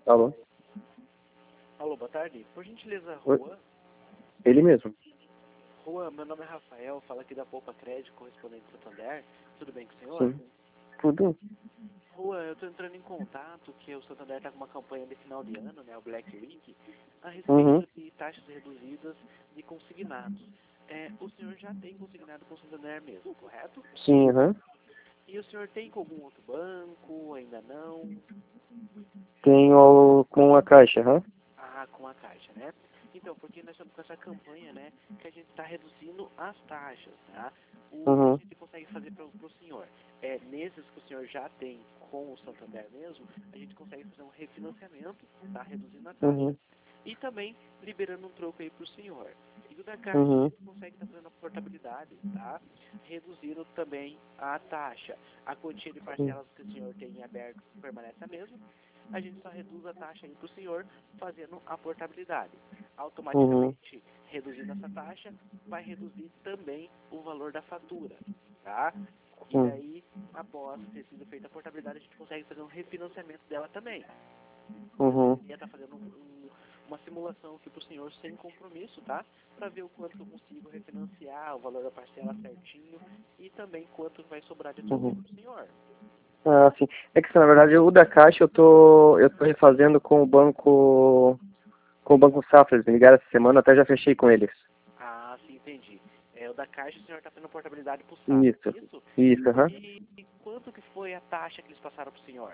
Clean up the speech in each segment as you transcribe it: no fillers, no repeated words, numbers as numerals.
Alô? Alô, boa tarde. Por gentileza, Oi. Juan. Ele mesmo. Juan, meu nome é Rafael, falo aqui da Poupa Crédito, correspondente do Santander. Tudo bem com o senhor? Sim. Tudo? Juan, eu estou entrando em contato que o Santander está com uma campanha de final de ano, né, o Black Week, a Uhum. respeito de taxas reduzidas de consignados. O senhor já tem consignado com o Santander mesmo, correto? Sim, aham. E o senhor tem com algum outro banco? Ainda não? Tenho com a Caixa, aham. Ah, com a Caixa, né? Então, porque nós estamos com essa campanha, né, que a gente está reduzindo as taxas, tá? O que a Uhum. gente consegue fazer para o senhor? Nesses que o senhor já tem com o Santander mesmo, a gente consegue fazer um refinanciamento, tá? Reduzindo a taxa Uhum. e também liberando um troco aí para o senhor. E o da Caixa a Uhum. gente consegue estar fazendo a portabilidade, tá? Reduzindo também a taxa. A quantia de parcelas que o senhor tem em aberto permanece a mesma. A gente só reduz a taxa aí para o senhor fazendo a portabilidade. Uhum. Automaticamente, reduzindo essa taxa, vai reduzir também o valor da fatura, tá? E Uhum. daí, após ter sido feita a portabilidade, a gente consegue fazer um refinanciamento dela também. Eu Uhum. queria estar fazendo uma simulação aqui para o senhor sem compromisso, tá? Para ver o quanto que eu consigo refinanciar, o valor da parcela certinho e também quanto vai sobrar de troco Uhum. para o senhor. Ah, sim. É que, na verdade, o da Caixa eu tô refazendo com o Banco Safra. Eles me ligaram essa semana, até já fechei com eles. Ah, sim, entendi. O da Caixa o senhor está fazendo portabilidade para o Safra, Isso. isso? Isso, aham. E quanto que foi a taxa que eles passaram para o senhor?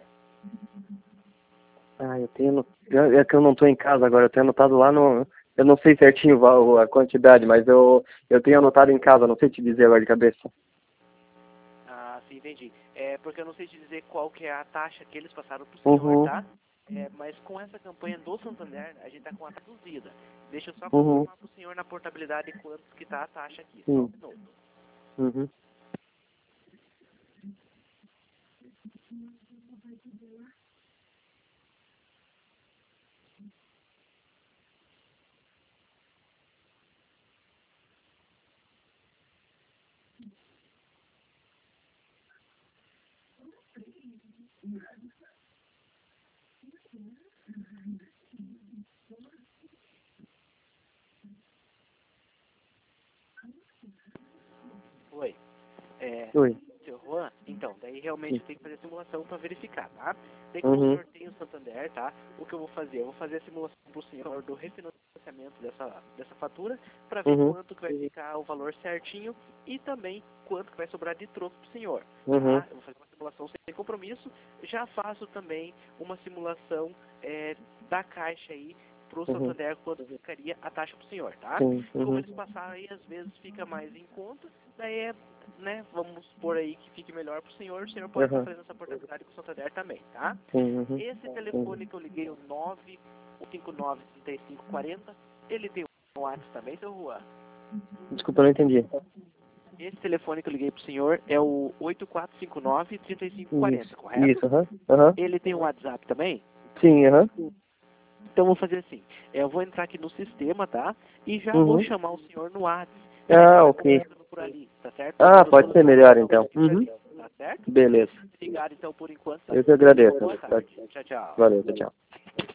Ah, é que eu não tô em casa agora, eu tenho anotado lá no... Eu não sei certinho a quantidade, mas eu tenho anotado em casa, não sei te dizer agora de cabeça. Ah, sim, entendi. Porque eu não sei te dizer qual que é a taxa que eles passaram para o senhor, Uhum. tá? Mas com essa campanha do Santander, a gente está com a taxa reduzida. Deixa eu só Uhum. confirmar para o senhor na portabilidade quanto que está a taxa aqui. Só um Sim. minuto. Uhum. Oi. Oi. Seu Juan, então, daí realmente Sim. eu tenho que fazer a simulação para verificar, tá? Daí como o Uhum. senhor tem o Santander, tá? O que eu vou fazer? Eu vou fazer a simulação para o senhor do refinanciamento dessa fatura para ver Uhum. quanto que vai ficar o valor certinho e também quanto que vai sobrar de troco para o senhor, Uhum. tá? Eu vou fazer uma simulação sem compromisso, já faço também uma simulação da Caixa aí pro Uhum. Santander quanto ficaria a taxa para o senhor, tá? Sim. Como Uhum. eles passaram aí, às vezes fica mais em conta, daí né, vamos supor aí que fique melhor para o senhor pode estar Uhum. fazendo essa portabilidade com o Santander também, tá? Sim. Uhum. Esse Sim. telefone que eu liguei, o 959-3540, ele tem um WhatsApp também, seu Juan? Desculpa, eu não entendi. Esse telefone que eu liguei para o senhor é o 8459-3540, Isso. correto? Isso, aham. Aham. Ele tem um WhatsApp também? Sim, aham. Então vou fazer assim, eu vou entrar aqui no sistema, tá? E já vou Uhum. chamar o senhor no WhatsApp. Daí a gente Ah, vai ok. conversando por ali, tá certo? Ah, Fazendo pode todas ser as melhor simulações então. por Uhum. ali, tá certo? Beleza. Obrigado então por enquanto, seu Eu que Juan. Uma agradeço. boa tarde. Tchau, tchau. Valeu, tchau, tchau.